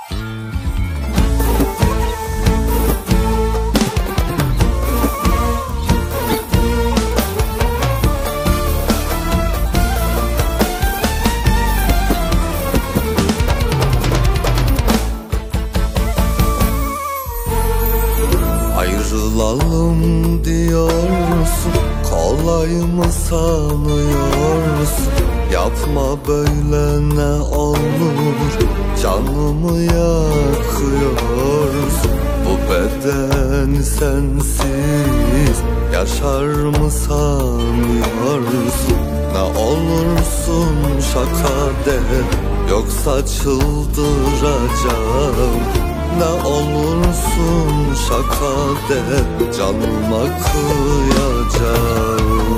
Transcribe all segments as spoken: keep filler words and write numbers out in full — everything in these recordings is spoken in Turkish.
Ayrılalım diyorsun, kolay mı sanıyorsun? Yapma böyle, ne olur, canımı yakıyorsun. Bu beden sensiz yaşar mı sanıyorsun? Ne olursun şaka de, yoksa çıldıracağım. Ne olursun şaka de, canıma kıyacağım.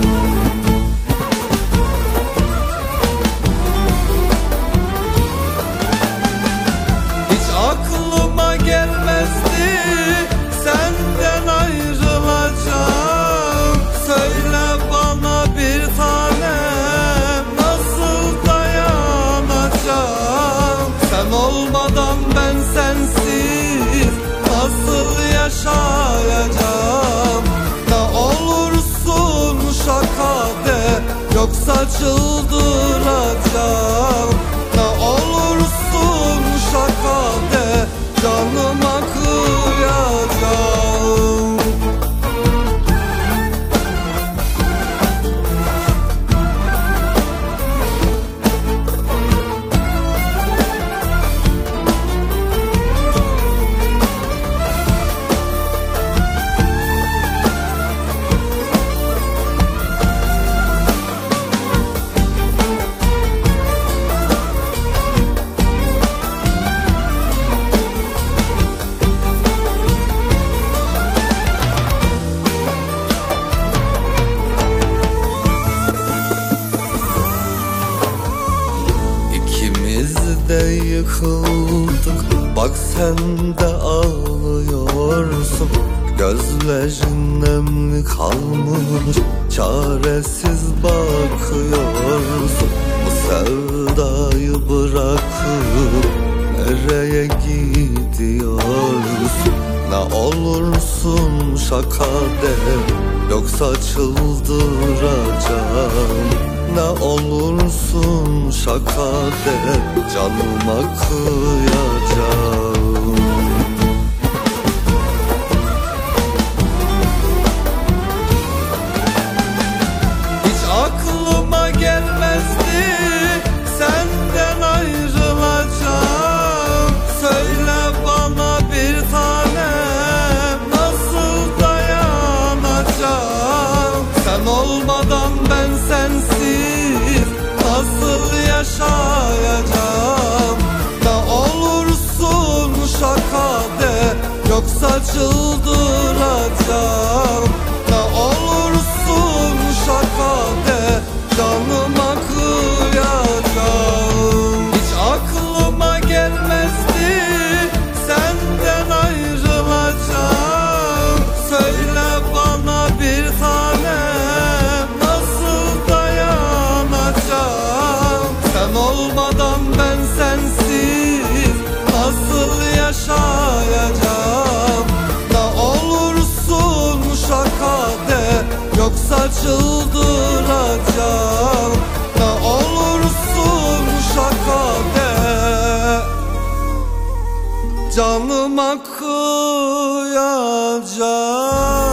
Hiç aklıma gelmezdi senden ayrılacağım. Söyle bana bir tanem, nasıl dayanacağım? Sen olmadan ben sensiz nasıl yaşayacağım? Ne olursun şaka de, yoksa çıldıracağım. Ne olursun şaka de, canıma kıyacağım. De yıkıldık, bak sen de ağlıyorsun. Gözlerin nemli kalmış, çaresiz bakıyorsun. Bu sevdayı bırakıp nereye gidiyorsun? Ne olursun şaka de, yoksa çıldıracağım. Ne olursun şaka de, canıma kıyacağım. Hiç aklıma gelmezdi senden ayrılacağım. Söyle bana bir tanem, nasıl dayanacağım? Sen olmadan ben sensiz nasıl yaşayacağım? Ne olursun şaka de, yoksa çıldıracağım. Ne olursun şaka de, canıma kıyacağım. Hiç aklıma gelmezdi senden ayrılacağım. Söyle bana bir tanem, nasıl dayanacağım? Sen olmadan ben sensiz nasıl yaşayacağım? Ne olursun şaka de, yoksa çıldıracağım. Ne olursun şaka de, canıma kıyacağım.